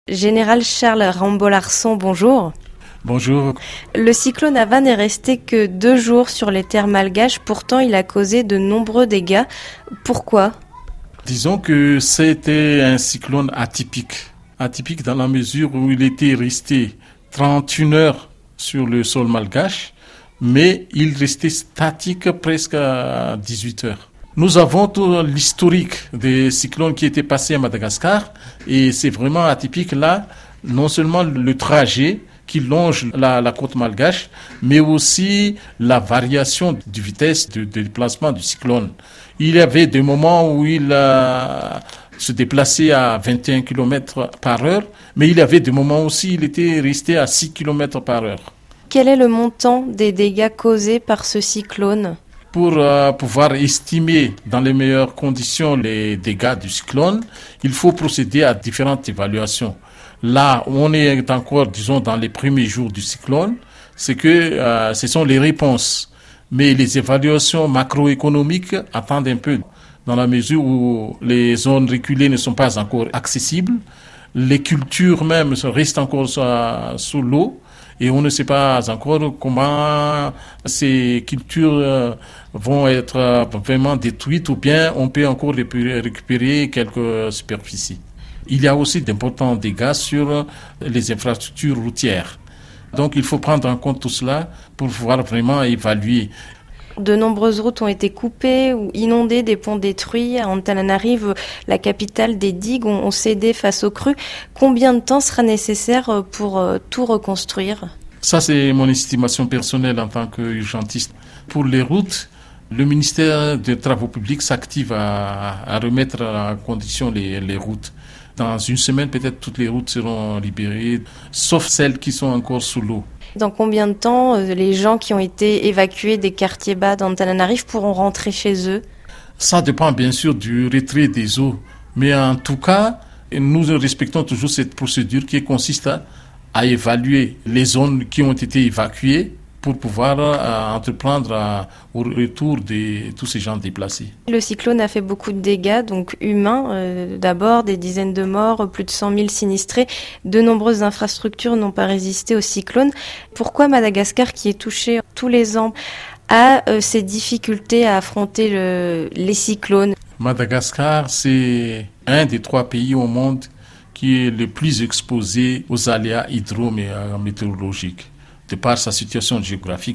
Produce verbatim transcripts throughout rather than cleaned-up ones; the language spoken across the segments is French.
Général Charles Rambaud-Larsson, bonjour. Bonjour. Le cyclone Avan n'est resté que deux jours sur les terres malgaches, pourtant il a causé de nombreux dégâts. Pourquoi ? Disons que c'était un cyclone atypique. Atypique dans la mesure où il était resté trente et une heures sur le sol malgache, mais il restait statique presque à dix-huit heures. Nous avons tout l'historique des cyclones qui étaient passés à Madagascar et c'est vraiment atypique là, non seulement le trajet qui longe la, la côte malgache, mais aussi la variation de vitesse de, de déplacement du cyclone. Il y avait des moments où il a se déplaçait à vingt et un kilomètres par heure, mais il y avait des moments aussi où il était resté à six kilomètres par heure. Quel est le montant des dégâts causés par ce cyclone ? Pour euh, pouvoir estimer dans les meilleures conditions les dégâts du cyclone, il faut procéder à différentes évaluations. Là où on est encore, disons, dans les premiers jours du cyclone, c'est que euh, ce sont les réponses. Mais les évaluations macroéconomiques attendent un peu, dans la mesure où les zones reculées ne sont pas encore accessibles, les cultures même restent encore sous, sous l'eau, et on ne sait pas encore comment ces cultures vont être vraiment détruites ou bien on peut encore récupérer quelques superficies. Il y a aussi d'importants dégâts sur les infrastructures routières. Donc il faut prendre en compte tout cela pour pouvoir vraiment évaluer. De nombreuses routes ont été coupées ou inondées, des ponts détruits. À Antananarive, la capitale, des digues ont, ont cédé face aux crues. Combien de temps sera nécessaire pour euh, tout reconstruire ? Ça, c'est mon estimation personnelle en tant qu'urgentiste. Pour les routes, le ministère des Travaux publics s'active à, à remettre en condition les, les routes. Dans une semaine, peut-être toutes les routes seront libérées, sauf celles qui sont encore sous l'eau. Dans combien de temps les gens qui ont été évacués des quartiers bas d'Antananarive pourront rentrer chez eux ? Ça dépend bien sûr du retrait des eaux. Mais en tout cas, nous respectons toujours cette procédure qui consiste à, à évaluer les zones qui ont été évacuées pour pouvoir euh, entreprendre euh, au retour de tous ces gens déplacés. Le cyclone a fait beaucoup de dégâts, donc humains euh, d'abord, des dizaines de morts, plus de cent mille sinistrés. De nombreuses infrastructures n'ont pas résisté au cyclone. Pourquoi Madagascar, qui est touché tous les ans, a euh, ces difficultés à affronter le, les cyclones ? Madagascar, c'est un des trois pays au monde qui est le plus exposé aux aléas hydrométéorologiques, de par sa situation géographique.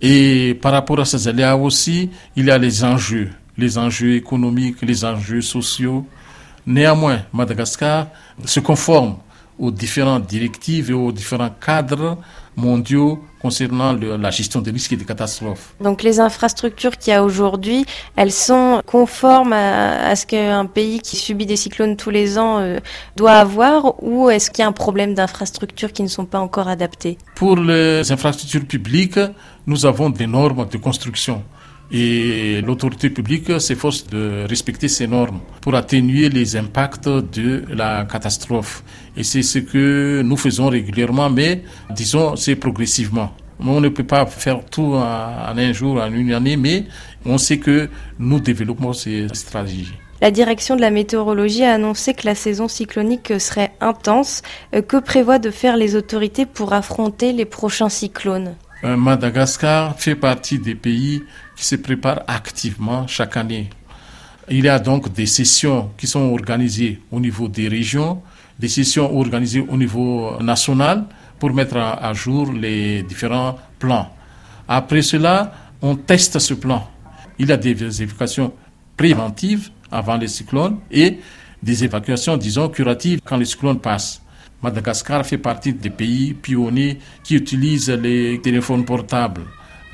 Et par rapport à ces aléas aussi, il y a les enjeux, les enjeux économiques, les enjeux sociaux. Néanmoins, Madagascar se conforme aux différentes directives et aux différents cadres mondiaux concernant le, la gestion des risques et des catastrophes. Donc les infrastructures qu'il y a aujourd'hui, elles sont conformes à, à ce qu'un pays qui subit des cyclones tous les ans euh, doit avoir, ou est-ce qu'il y a un problème d'infrastructures qui ne sont pas encore adaptées ? Pour les infrastructures publiques, nous avons des normes de construction. Et l'autorité publique s'efforce de respecter ces normes pour atténuer les impacts de la catastrophe. Et c'est ce que nous faisons régulièrement, mais disons, c'est progressivement. On ne peut pas faire tout en un jour, en une année, mais on sait que nous développons ces stratégies. La direction de la météorologie a annoncé que la saison cyclonique serait intense. Que prévoient de faire les autorités pour affronter les prochains cyclones ? Madagascar fait partie des pays qui se préparent activement chaque année. Il y a donc des sessions qui sont organisées au niveau des régions, des sessions organisées au niveau national pour mettre à jour les différents plans. Après cela, on teste ce plan. Il y a des évacuations préventives avant les cyclones et des évacuations, disons, curatives quand les cyclones passent. Madagascar fait partie des pays pionniers qui utilisent les téléphones portables,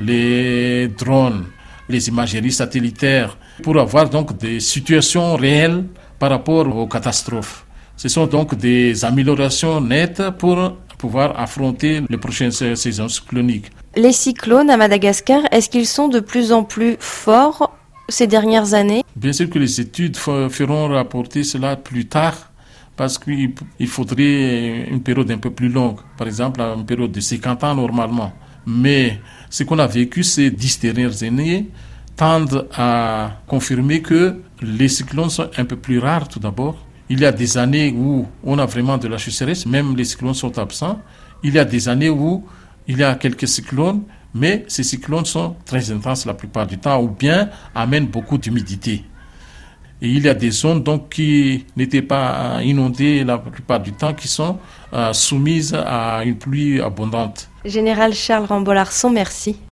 les drones, les imageries satellitaires pour avoir donc des situations réelles par rapport aux catastrophes. Ce sont donc des améliorations nettes pour pouvoir affronter les prochaines saisons cycloniques. Les cyclones à Madagascar, est-ce qu'ils sont de plus en plus forts ces dernières années ? Bien sûr que les études feront rapporter cela plus tard, parce qu'il faudrait une période un peu plus longue, par exemple une période de cinquante ans normalement. Mais ce qu'on a vécu ces dix dernières années tendent à confirmer que les cyclones sont un peu plus rares tout d'abord Il y a des années où on a vraiment de la sécheresse, même les cyclones sont absents. Il y a des années où il y a quelques cyclones, mais ces cyclones sont très intenses la plupart du temps, ou bien amènent beaucoup d'humidité. Et il y a des zones donc qui n'étaient pas inondées la plupart du temps, qui sont euh, soumises à une pluie abondante. Général Charles Ramboll-Arson, merci.